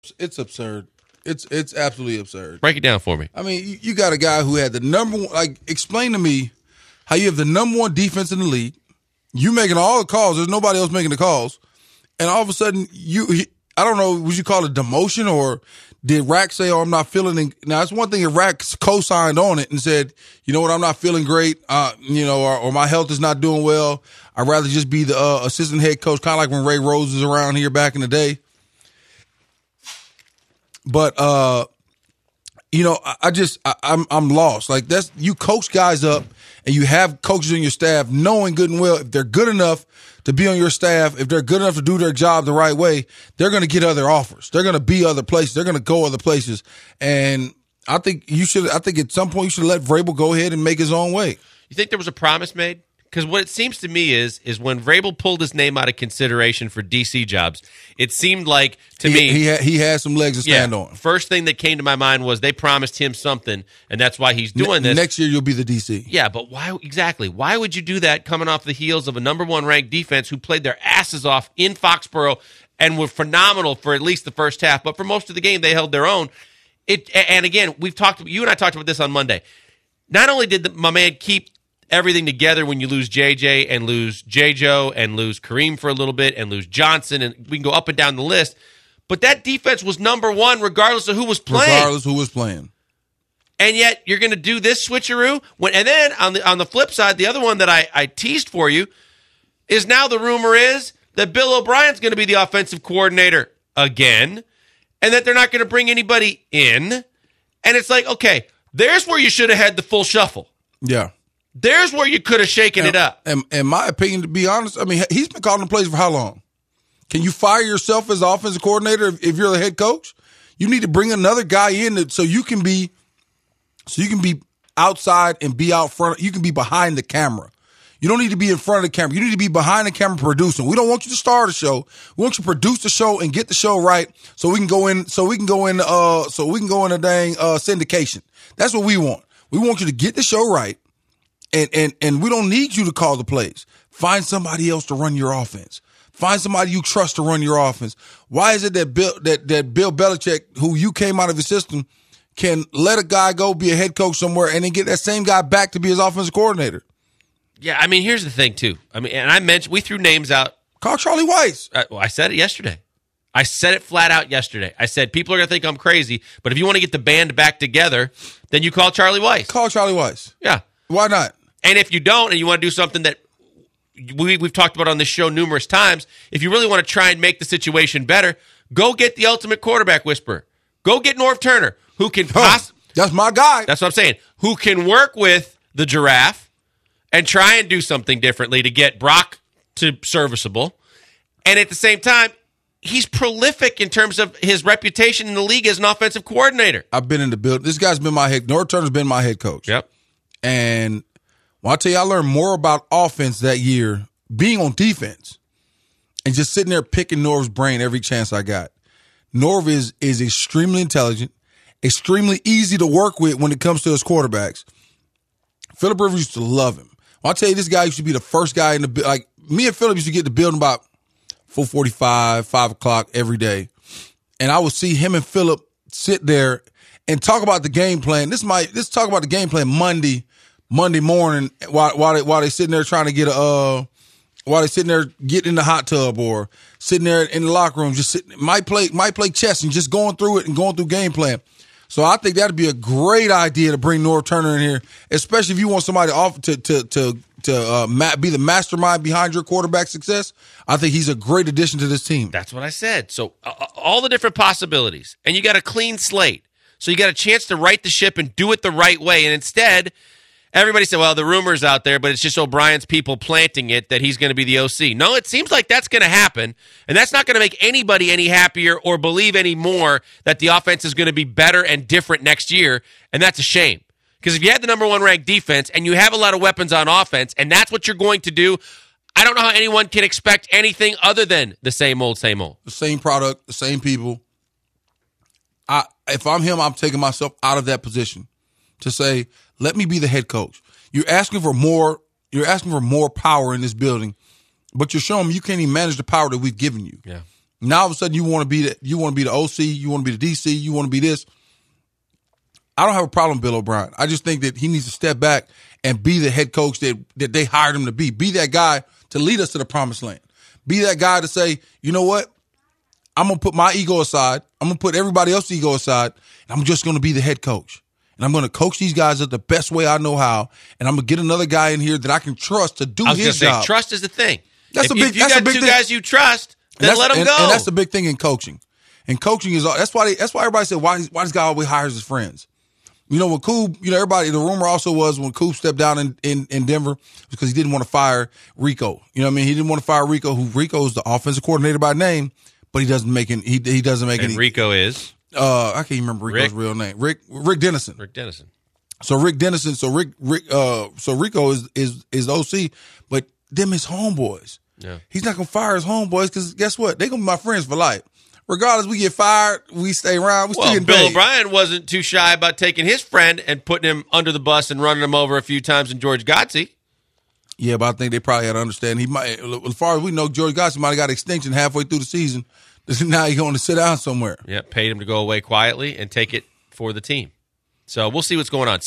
It's absurd. It's absolutely absurd. Break it down for me. I mean, you got a guy who had the number one. Like, explain to me how you have the number one defense in the league. You making all the calls. There's nobody else making the calls, and all of a sudden, I don't know. Would you call it demotion, or did Rack say, "Oh, I'm not feeling"? Now, it's one thing if Rack co-signed on it and said, "You know what? I'm not feeling great. Or my health is not doing well. I'd rather just be the assistant head coach," kind of like when Ray Rose was around here back in the day. But I'm lost. Like, that's, you coach guys up, and you have coaches on your staff knowing good and well if they're good enough to be on your staff, if they're good enough to do their job the right way, they're going to get other offers. They're going to be other places. They're going to go other places. And I think at some point you should let Vrabel go ahead and make his own way. You think there was a promise made? Because what it seems to me is when Vrabel pulled his name out of consideration for DC jobs, it seemed like he had some legs to stand on. First thing that came to my mind was they promised him something, and that's why he's doing this. Next year you'll be the DC. Yeah, but why exactly? Why would you do that coming off the heels of a number one ranked defense who played their asses off in Foxborough and were phenomenal for at least the first half, but for most of the game they held their own? And again, you and I talked about this on Monday. Not only did my man keep everything together when you lose JJ and lose JJo and lose Kareem for a little bit and lose Johnson, and we can go up and down the list. But that defense was number one regardless of who was playing. And yet you're going to do this switcheroo? And then on the flip side, the other one that I teased for you is now the rumor is that Bill O'Brien's going to be the offensive coordinator again, and that they're not going to bring anybody in. And it's like, okay, there's where you should have had the full shuffle. Yeah. There's where you could have shaken it up. And in my opinion, to be honest, I mean, he's been calling the plays for how long? Can you fire yourself as offensive coordinator if you're the head coach? You need to bring another guy in so you can be outside and be out front. You can be behind the camera. You don't need to be in front of the camera. You need to be behind the camera producing. We don't want you to star the show. We want you to produce the show and get the show right so we can go in a dang syndication. That's what we want. We want you to get the show right. And we don't need you to call the plays. Find somebody else to run your offense. Find somebody you trust to run your offense. Why is it that Bill Belichick, who you came out of his system, can let a guy go be a head coach somewhere and then get that same guy back to be his offensive coordinator? Yeah, I mean, here's the thing, too. I mean, and I mentioned, we threw names out. Call Charlie Weis. I said it yesterday. I said it flat out yesterday. I said, people are going to think I'm crazy, but if you want to get the band back together, then you call Charlie Weis. Call Charlie Weis. Yeah. Why not? And if you don't and you want to do something that we've talked about on this show numerous times, if you really want to try and make the situation better, go get the ultimate quarterback whisperer. Go get Norv Turner, who can that's my guy. That's what I'm saying. Who can work with the giraffe and try and do something differently to get Brock to serviceable. And at the same time, he's prolific in terms of his reputation in the league as an offensive coordinator. I've been in the build. This guy's been Norv Turner's been my head coach. Yep. And well, I'll tell you, I learned more about offense that year being on defense and just sitting there picking Norv's brain every chance I got. Norv is extremely intelligent, extremely easy to work with when it comes to his quarterbacks. Philip Rivers used to love him. Well, I'll tell you, this guy used to be the first guy in the, like, me and Philip used to get to building about 4:45, 5 o'clock every day. And I would see him and Philip sit there and talk about the game plan. Let's talk about the game plan Monday morning while they sitting there trying to get while they sitting there getting in the hot tub or sitting there in the locker room, just sitting, might play chess and just going through it and going through game plan. So I think that'd be a great idea to bring Norv Turner in here, especially if you want somebody to be the mastermind behind your quarterback success. I think he's a great addition to this team. That's what I said. So all the different possibilities, and you got a clean slate. So you got a chance to right the ship and do it the right way. And instead, everybody said, well, the rumor's out there, but it's just O'Brien's people planting it that he's going to be the OC. No, it seems like that's going to happen, and that's not going to make anybody any happier or believe any more that the offense is going to be better and different next year, and that's a shame. Because if you had the number one ranked defense and you have a lot of weapons on offense, and that's what you're going to do, I don't know how anyone can expect anything other than the same old, same old. The same product, the same people. If I'm him, I'm taking myself out of that position to say, let me be the head coach. You're asking for more power in this building, but you're showing me you can't even manage the power that we've given you. Yeah. Now all of a sudden you want to be the OC, you want to be the DC, you want to be this. I don't have a problem with Bill O'Brien. I just think that he needs to step back and be the head coach that they hired him to be. Be that guy to lead us to the promised land. Be that guy to say, you know what? I'm going to put my ego aside. I'm going to put everybody else's ego aside, and I'm just going to be the head coach. And I'm going to coach these guys the best way I know how, and I'm going to get another guy in here that I can trust to do his job. Trust is the thing. If you got two guys you trust, then let them go. And that's the big thing in coaching. And coaching is that's why everybody said why this guy always hires his friends. You know, when Coop, everybody, the rumor also was when Coop stepped down in Denver because he didn't want to fire Rico. You know what I mean? He didn't want to fire Rico, Rico is the offensive coordinator by name, but he doesn't make any. He doesn't make any. Rico is? I can't even remember Rico's real name. Rick Dennison. Rick Dennison. So Rick Dennison. So Rico is OC, but them his homeboys. Yeah. He's not gonna fire his homeboys because guess what? They gonna be my friends for life. Regardless, we get fired, we stay around. We still getting paid. Bill O'Brien wasn't too shy about taking his friend and putting him under the bus and running him over a few times in George Godsey. Yeah, but I think they probably had to understand. He might, as far as we know, George Godsey might have got extension halfway through the season. Now he's going to sit down somewhere. Yeah, paid him to go away quietly and take it for the team. So we'll see what's going on.